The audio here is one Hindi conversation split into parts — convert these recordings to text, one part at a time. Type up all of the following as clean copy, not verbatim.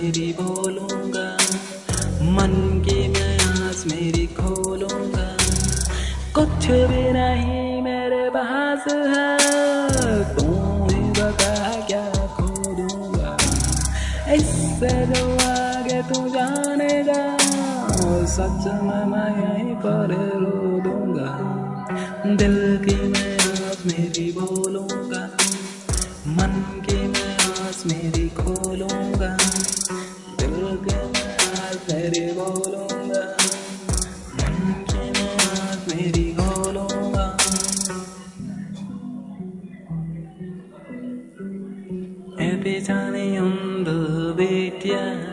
मेरी बोलूँगा, मन की मैं आस मेरी खोलूँगा। कुछ भी नहीं मेरे पास है, तू ही बता क्या खो दूँगा। इससे जो आगे तू जानेगा, सच में मैं यहीं पर रो दूँगा। दिल की मैं आस मेरी बोलूँगा, मन की मैं आस मेरी खोलूँगा। दिल की मैं आस मेरी बोलूँगा, मन की मैं आस मेरी खोलूँगा। Every time on the beat, yeah.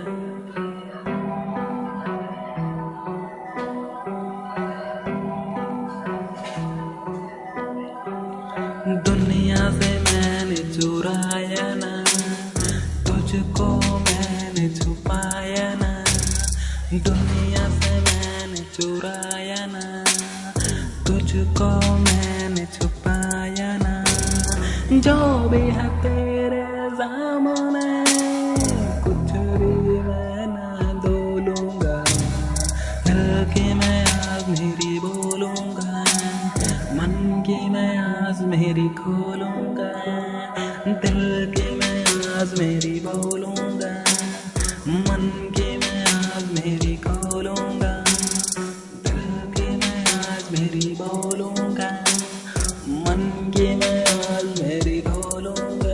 दुनिया से मैंने चुराया ना, तुझको मैंने छुपाया ना। दुनिया से मैंने चुराया ना, तुझको मैंने छुपाया ना। जो भी है तेरे सामने, कुछ भी मैं ना बोलूँगा। दिल की मैं आस मेरी बोलूँगा, मन की मैं आस मेरी खोलूँगा। दिल की मैं आस मेरी बोलूँगा, मन की मैं आस मेरी खोलूँगा। दिल की मैं आस मेरी बोलूँगा, मन की मैं आस मेरी खोलूँगा।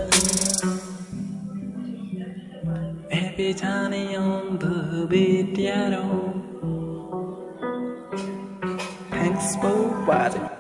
Every time on the beat, yeah. Thanks for watching.